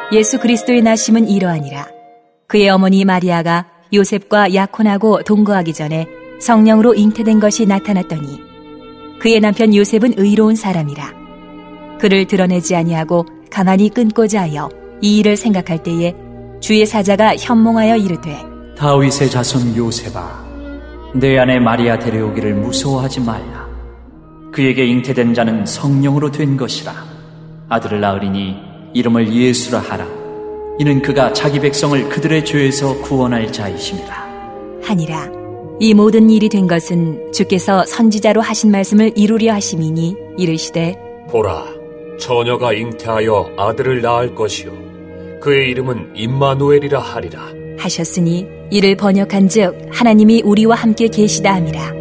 예수 그리스도의 나심은 이러하니라. 그의 어머니 마리아가 요셉과 약혼하고 동거하기 전에 성령으로 잉태된 것이 나타났더니 그의 남편 요셉은 의로운 사람이라. 그를 드러내지 아니하고 가만히 끊고자 하여 이 일을 생각할 때에 주의 사자가 현몽하여 이르되 다윗의 자손 요셉아, 내 아내 마리아 데려오기를 무서워하지 말라. 그에게 잉태된 자는 성령으로 된 것이라. 아들을 낳으리니 이름을 예수라 하라. 이는 그가 자기 백성을 그들의 죄에서 구원할 자이심이라 하니라. 이 모든 일이 된 것은 주께서 선지자로 하신 말씀을 이루려 하심이니 이르시되 보라, 처녀가 잉태하여 아들을 낳을 것이요 그의 이름은 임마누엘이라 하리라 하셨으니 이를 번역한즉 하나님이 우리와 함께 계시다 함이라.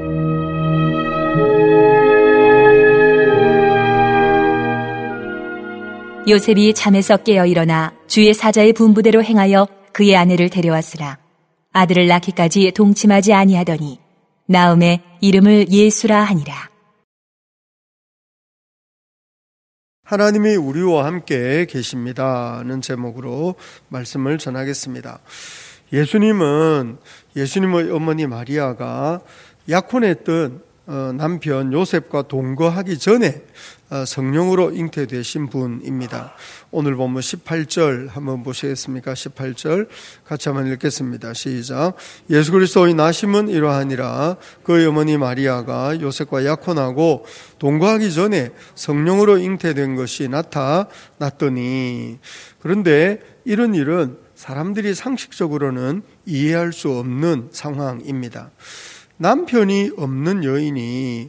요셉이 잠에서 깨어 일어나 주의 사자의 분부대로 행하여 그의 아내를 데려왔으나 아들을 낳기까지 동침하지 아니하더니 나음에 이름을 예수라 하니라. 하나님이 우리와 함께 계십니다는 제목으로 말씀을 전하겠습니다. 예수님의 어머니 마리아가 약혼했던 남편 요셉과 동거하기 전에 성령으로 잉태되신 분입니다. 오늘 본문 18절 한번 보시겠습니까? 18절 같이 한번 읽겠습니다. 시작. 예수 그리스도의 나심은 이러하니라. 그의 어머니 마리아가 요셉과 약혼하고 동거하기 전에 성령으로 잉태된 것이 나타났더니. 그런데 이런 일은 사람들이 상식적으로는 이해할 수 없는 상황입니다. 남편이 없는 여인이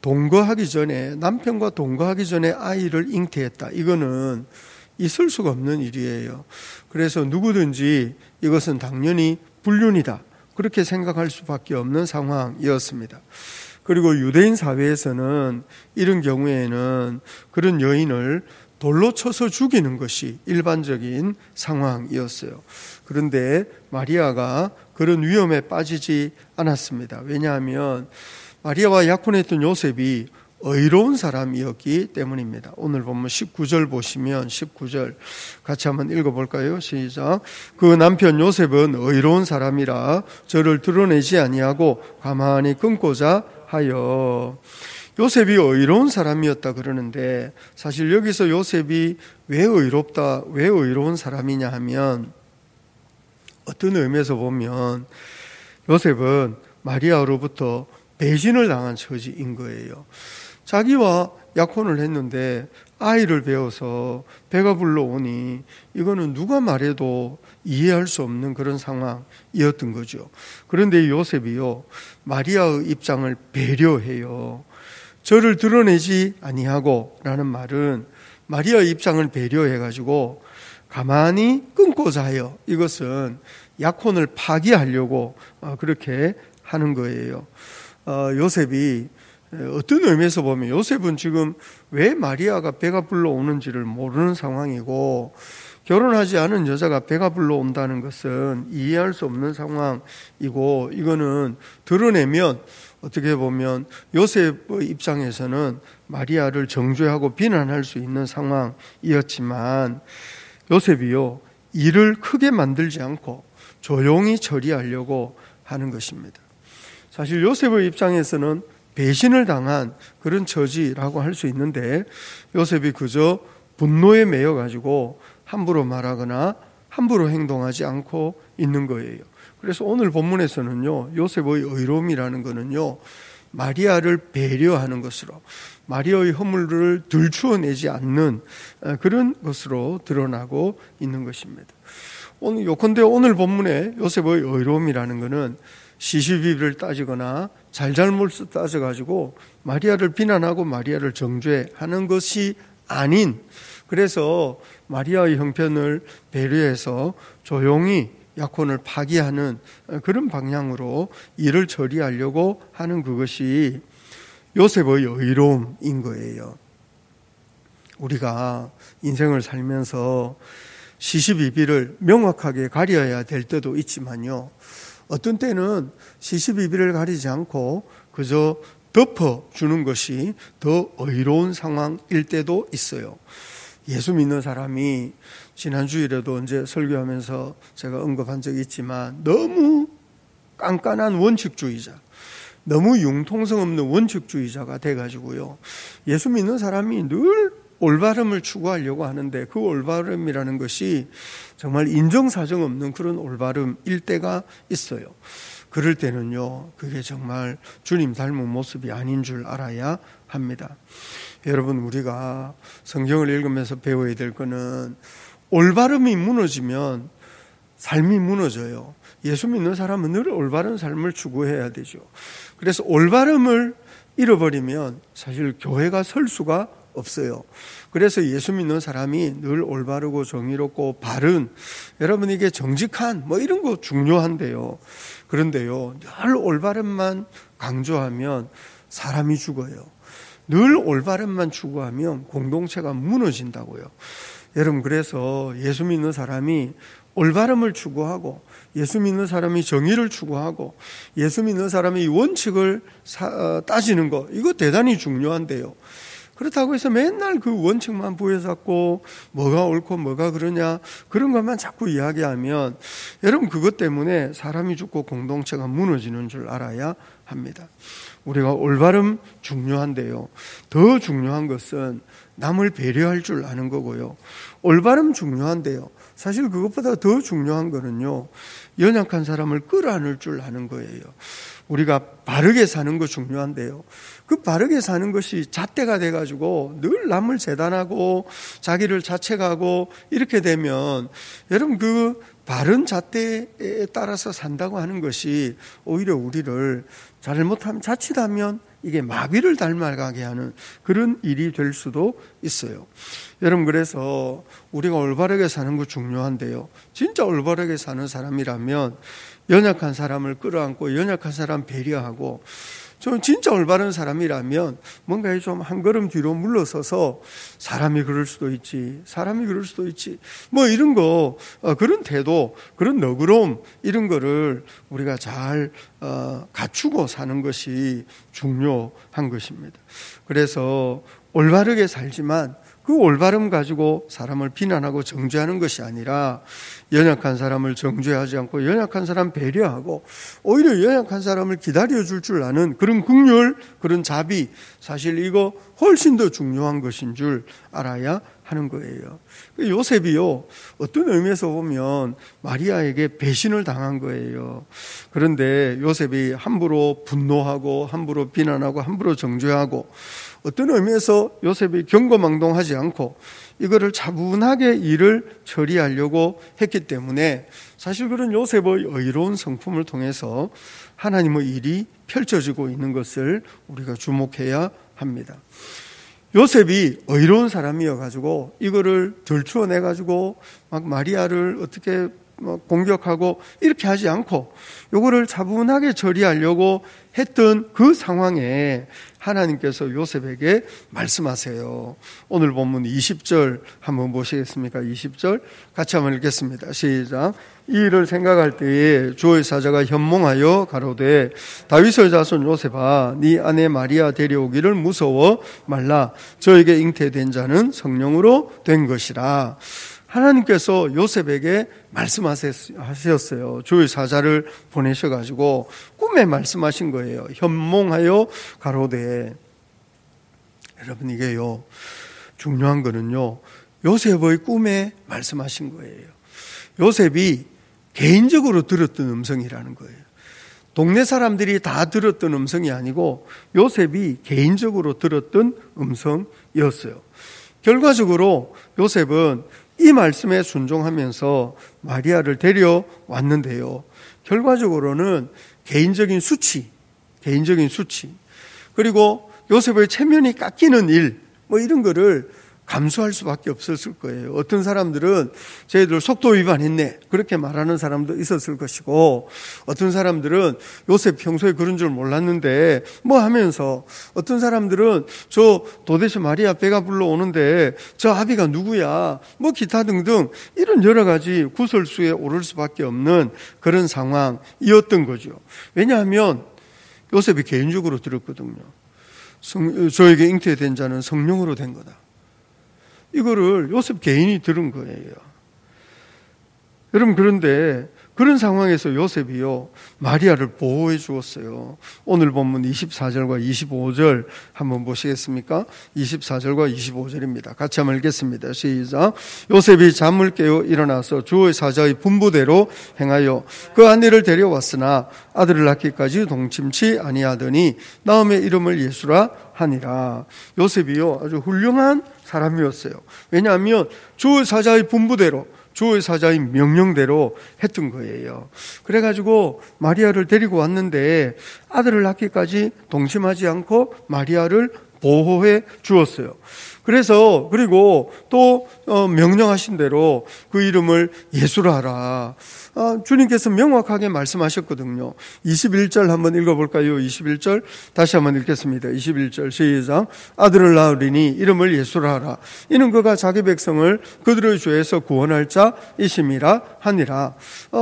남편과 동거하기 전에 아이를 잉태했다. 이거는 있을 수가 없는 일이에요. 그래서 누구든지 이것은 당연히 불륜이다. 그렇게 생각할 수밖에 없는 상황이었습니다. 그리고 유대인 사회에서는 이런 경우에는 그런 여인을 돌로 쳐서 죽이는 것이 일반적인 상황이었어요. 그런데 마리아가 그런 위험에 빠지지 않았습니다. 왜냐하면 마리아와 약혼했던 요셉이 의로운 사람이었기 때문입니다. 오늘 보면 19절 보시면 19절 같이 한번 읽어볼까요? 시작. 그 남편 요셉은 의로운 사람이라 저를 드러내지 아니하고 가만히 끊고자 하여. 요셉이 의로운 사람이었다 그러는데 사실 여기서 요셉이 왜 의로운 사람이냐 하면 어떤 의미에서 보면 요셉은 마리아로부터 배신을 당한 처지인 거예요. 자기와 약혼을 했는데 아이를 배워서 배가 불러오니 이거는 누가 말해도 이해할 수 없는 그런 상황이었던 거죠. 그런데 요셉이요, 마리아의 입장을 배려해요. 저를 드러내지 아니하고 라는 말은 마리아의 입장을 배려해가지고 가만히 끊고자 하여, 이것은 약혼을 파기하려고 그렇게 하는 거예요. 요셉이 어떤 의미에서 보면 요셉은 지금 왜 마리아가 배가 불러오는지를 모르는 상황이고, 결혼하지 않은 여자가 배가 불러온다는 것은 이해할 수 없는 상황이고, 이거는 드러내면 어떻게 보면 요셉의 입장에서는 마리아를 정죄하고 비난할 수 있는 상황이었지만, 요셉이요, 일을 크게 만들지 않고 조용히 처리하려고 하는 것입니다. 사실 요셉의 입장에서는 배신을 당한 그런 처지라고 할 수 있는데, 요셉이 그저 분노에 매여가지고 함부로 말하거나 함부로 행동하지 않고 있는 거예요. 그래서 오늘 본문에서는요, 요셉의 의로움이라는 것은요, 마리아를 배려하는 것으로, 마리아의 허물을 들추어내지 않는 그런 것으로 드러나고 있는 것입니다. 요컨대 오늘 본문에 요셉의 의로움이라는 것은 시시비비를 따지거나 잘잘못을 따져가지고 마리아를 비난하고 마리아를 정죄하는 것이 아닌, 그래서 마리아의 형편을 배려해서 조용히 약혼을 파기하는 그런 방향으로 일을 처리하려고 하는 그것이 요셉의 의로움인 거예요. 우리가 인생을 살면서 시시비비를 명확하게 가려야 될 때도 있지만요, 어떤 때는 시시비비를 가리지 않고 그저 덮어주는 것이 더 의로운 상황일 때도 있어요. 예수 믿는 사람이 지난주일에도 언제 설교하면서 제가 언급한 적이 있지만 너무 깐깐한 원칙주의자, 너무 융통성 없는 원칙주의자가 돼가지고요. 예수 믿는 사람이 늘 올바름을 추구하려고 하는데 그 올바름이라는 것이 정말 인정사정 없는 그런 올바름일 때가 있어요. 그럴 때는요, 그게 정말 주님 닮은 모습이 아닌 줄 알아야 합니다. 여러분, 우리가 성경을 읽으면서 배워야 될 거는 올바름이 무너지면 삶이 무너져요. 예수 믿는 사람은 늘 올바른 삶을 추구해야 되죠. 그래서 올바름을 잃어버리면 사실 교회가 설 수가 없어요. 그래서 예수 믿는 사람이 늘 올바르고 정의롭고 바른, 여러분 이게 정직한 뭐 이런 거 중요한데요. 그런데요, 늘 올바름만 강조하면 사람이 죽어요. 늘 올바름만 추구하면 공동체가 무너진다고요. 여러분, 그래서 예수 믿는 사람이 올바름을 추구하고 예수 믿는 사람이 정의를 추구하고 예수 믿는 사람이 원칙을 따지는 거, 이거 대단히 중요한데요. 그렇다고 해서 맨날 그 원칙만 부여잡고 뭐가 옳고 뭐가 그러냐 그런 것만 자꾸 이야기하면 여러분, 그것 때문에 사람이 죽고 공동체가 무너지는 줄 알아야 합니다. 우리가 올바름 중요한데요, 더 중요한 것은 남을 배려할 줄 아는 거고요. 올바름 중요한데요, 사실 그것보다 더 중요한 거는요, 연약한 사람을 끌어안을 줄 아는 거예요. 우리가 바르게 사는 거 중요한데요, 그 바르게 사는 것이 잣대가 돼가지고 늘 남을 재단하고 자기를 자책하고 이렇게 되면 여러분, 그 바른 잣대에 따라서 산다고 하는 것이 오히려 우리를 잘못하면, 자칫하면 이게 마귀를 닮아가게 하는 그런 일이 될 수도 있어요. 여러분, 그래서 우리가 올바르게 사는 거 중요한데요, 진짜 올바르게 사는 사람이라면 연약한 사람을 끌어안고 연약한 사람 배려하고, 좀 진짜 올바른 사람이라면 뭔가 좀 한 걸음 뒤로 물러서서 사람이 그럴 수도 있지, 사람이 그럴 수도 있지, 뭐 이런 거, 그런 태도, 그런 너그러움, 이런 거를 우리가 잘 갖추고 사는 것이 중요한 것입니다. 그래서 올바르게 살지만 그 올바름 가지고 사람을 비난하고 정죄하는 것이 아니라 연약한 사람을 정죄하지 않고 연약한 사람 배려하고 오히려 연약한 사람을 기다려줄 줄 아는 그런 긍휼, 그런 자비, 사실 이거 훨씬 더 중요한 것인 줄 알아야 하는 거예요. 요셉이요, 어떤 의미에서 보면 마리아에게 배신을 당한 거예요. 그런데 요셉이 함부로 분노하고 함부로 비난하고 함부로 정죄하고, 어떤 의미에서 요셉이 경거망동하지 않고 이거를 차분하게 일을 처리하려고 했기 때문에 사실 그런 요셉의 의로운 성품을 통해서 하나님의 일이 펼쳐지고 있는 것을 우리가 주목해야 합니다. 요셉이 의로운 사람이어가지고 이거를 들추어내가지고 막 마리아를 어떻게 공격하고 이렇게 하지 않고 요거를 차분하게 처리하려고 했던 그 상황에 하나님께서 요셉에게 말씀하세요. 오늘 본문 20절 한번 보시겠습니까? 20절 같이 한번 읽겠습니다. 시작. 이 일을 생각할 때에 주의 사자가 현몽하여 가로되 다윗의 자손 요셉아, 네 아내 마리아 데려오기를 무서워 말라. 저에게 잉태된 자는 성령으로 된 것이라. 하나님께서 요셉에게 말씀하셨어요. 주의 사자를 보내셔가지고 꿈에 말씀하신 거예요. 현몽하여 가로되. 여러분, 이게요, 중요한 거는요, 요셉의 꿈에 말씀하신 거예요. 요셉이 개인적으로 들었던 음성이라는 거예요. 동네 사람들이 다 들었던 음성이 아니고 요셉이 개인적으로 들었던 음성이었어요. 결과적으로 요셉은 이 말씀에 순종하면서 마리아를 데려왔는데요, 결과적으로는 개인적인 수치, 그리고 요셉의 체면이 깎이는 일, 뭐 이런 거를 감수할 수밖에 없었을 거예요. 어떤 사람들은 쟤들 속도 위반했네, 그렇게 말하는 사람도 있었을 것이고, 어떤 사람들은 요셉 평소에 그런 줄 몰랐는데 뭐 하면서, 어떤 사람들은 저 도대체 마리아 배가 불러오는데 저 아비가 누구야, 뭐 기타 등등 이런 여러 가지 구설수에 오를 수밖에 없는 그런 상황이었던 거죠. 왜냐하면 요셉이 개인적으로 들었거든요. 저에게 잉태된 자는 성령으로 된 거다. 이거를 요셉 개인이 들은 거예요. 여러분, 그런데 그런 상황에서 요셉이요, 마리아를 보호해 주었어요. 오늘 본문 24절과 25절 한번 보시겠습니까? 24절과 25절입니다. 같이 한번 읽겠습니다. 시작. 요셉이 잠을 깨어 일어나서 주의 사자의 분부대로 행하여 그 아내를 데려왔으나 아들을 낳기까지 동침치 아니하더니 나음의 이름을 예수라 하니라. 요셉이요, 아주 훌륭한 사람이었어요. 왜냐하면 주의 사자의 분부대로, 주의 사자의 명령대로 했던 거예요. 그래가지고 마리아를 데리고 왔는데 아들을 낳기까지 동침하지 않고 마리아를 보호해 주었어요. 그래서 그리고 또 명령하신 대로 그 이름을 예수라 하라. 주님께서 명확하게 말씀하셨거든요. 21절 한번 읽어볼까요? 21절 다시 한번 읽겠습니다. 21절 시작. 아들을 낳으리니 이름을 예수라 하라. 이는 그가 자기 백성을 그들의 죄에서 구원할 자이심이라 하니라.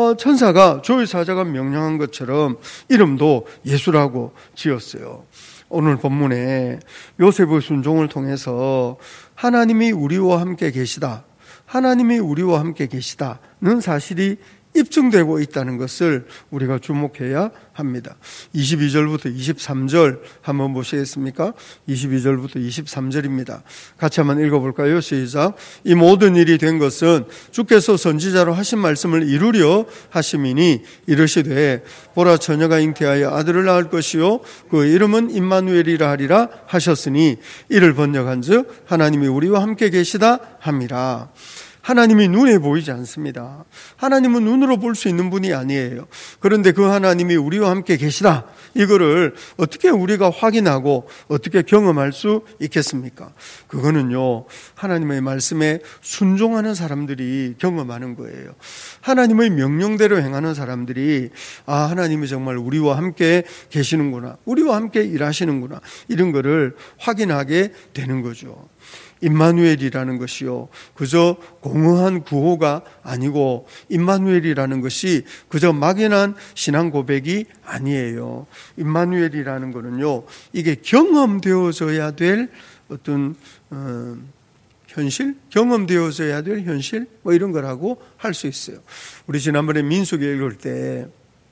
천사가 주의 사자가 명령한 것처럼 이름도 예수라고 지었어요. 오늘 본문에 요셉의 순종을 통해서 하나님이 우리와 함께 계시다, 하나님이 우리와 함께 계시다는 사실이 입증되고 있다는 것을 우리가 주목해야 합니다. 22절부터 23절 한번 보시겠습니까? 22절부터 23절입니다. 같이 한번 읽어볼까요? 시작. 이 모든 일이 된 것은 주께서 선지자로 하신 말씀을 이루려 하심이니 이르시되 보라 처녀가 잉태하여 아들을 낳을 것이요 그 이름은 임마누엘이라 하리라 하셨으니 이를 번역한즉 하나님이 우리와 함께 계시다 함이라. 하나님이 눈에 보이지 않습니다. 하나님은 눈으로 볼 수 있는 분이 아니에요. 그런데 그 하나님이 우리와 함께 계시다, 이거를 어떻게 우리가 확인하고 어떻게 경험할 수 있겠습니까? 그거는요, 하나님의 말씀에 순종하는 사람들이 경험하는 거예요. 하나님의 명령대로 행하는 사람들이 하나님이 정말 우리와 함께 계시는구나, 우리와 함께 일하시는구나, 이런 거를 확인하게 되는 거죠. 임마누엘이라는 것이요, 그저 공허한 구호가 아니고 임마누엘이라는 것이 그저 막연한 신앙 고백이 아니에요. 임마누엘이라는 것은요, 이게 경험되어져야 될 어떤 현실? 경험되어져야 될 현실? 뭐 이런 거라고 할 수 있어요. 우리 지난번에 민수기 읽을 때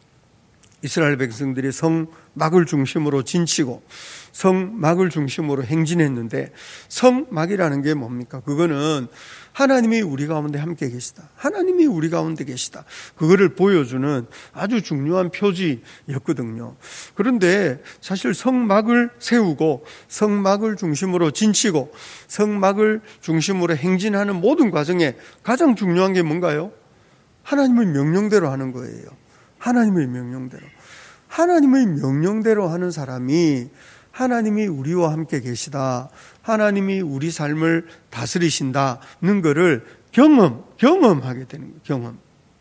이스라엘 백성들이 성막을 중심으로 진치고 성막을 중심으로 행진했는데, 성막이라는 게 뭡니까? 그거는 하나님이 우리 가운데 함께 계시다, 하나님이 우리 가운데 계시다, 그거를 보여주는 아주 중요한 표지였거든요. 그런데 사실 성막을 세우고 성막을 중심으로 진치고 성막을 중심으로 행진하는 모든 과정에 가장 중요한 게 뭔가요? 하나님의 명령대로 하는 거예요. 하나님의 명령대로. 하나님의 명령대로 하는 사람이 하나님이 우리와 함께 계시다, 하나님이 우리 삶을 다스리신다는 것을 경험하게 되는 거예요. 경험.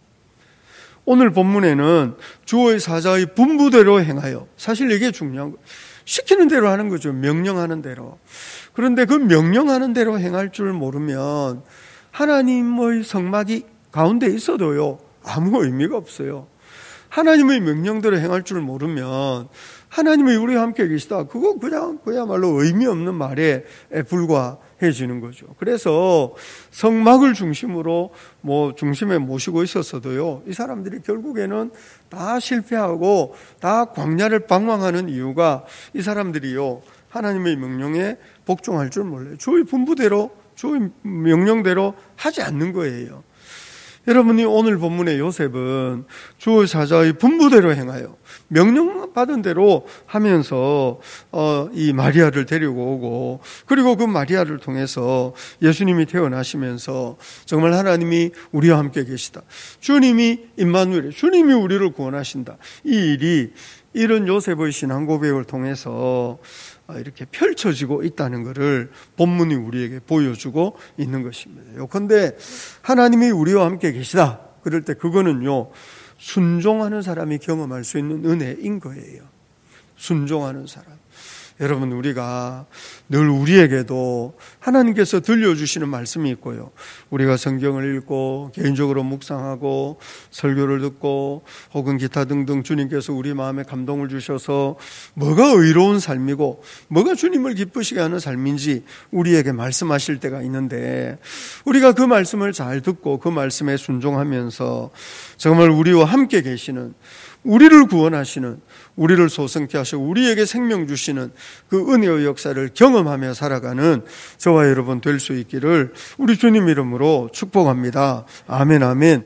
오늘 본문에는 주의 사자의 분부대로 행하여, 사실 이게 중요한 거예요. 시키는 대로 하는 거죠. 명령하는 대로. 그런데 그 명령하는 대로 행할 줄 모르면 하나님의 성막이 가운데 있어도요, 아무 의미가 없어요. 하나님의 명령대로 행할 줄 모르면 하나님이 우리와 함께 계시다, 그거 그야말로 의미 없는 말에 불과해지는 거죠. 그래서 성막을 중심으로 중심에 모시고 있었어도요, 이 사람들이 결국에는 다 실패하고 다 광야를 방황하는 이유가 이 사람들이요, 하나님의 명령에 복종할 줄 몰라요. 주의 분부대로, 주의 명령대로 하지 않는 거예요. 여러분이 오늘 본문의 요셉은 주의 사자의 분부대로 행하여 명령받은 대로 하면서 이 마리아를 데리고 오고, 그리고 그 마리아를 통해서 예수님이 태어나시면서 정말 하나님이 우리와 함께 계시다, 주님이 임마누엘, 주님이 우리를 구원하신다, 이 일이 이런 요셉의 신앙 고백을 통해서 이렇게 펼쳐지고 있다는 것을 본문이 우리에게 보여주고 있는 것입니다. 요컨대 하나님이 우리와 함께 계시다, 그럴 때 그거는요, 순종하는 사람이 경험할 수 있는 은혜인 거예요. 순종하는 사람. 여러분, 우리가 늘 우리에게도 하나님께서 들려주시는 말씀이 있고요. 우리가 성경을 읽고 개인적으로 묵상하고 설교를 듣고 혹은 기타 등등 주님께서 우리 마음에 감동을 주셔서 뭐가 의로운 삶이고 뭐가 주님을 기쁘시게 하는 삶인지 우리에게 말씀하실 때가 있는데, 우리가 그 말씀을 잘 듣고 그 말씀에 순종하면서 정말 우리와 함께 계시는, 우리를 구원하시는, 우리를 소성케 하시고 우리에게 생명 주시는 그 은혜의 역사를 경험하며 살아가는 저와 여러분 될 수 있기를 우리 주님 이름으로 축복합니다. 아멘, 아멘.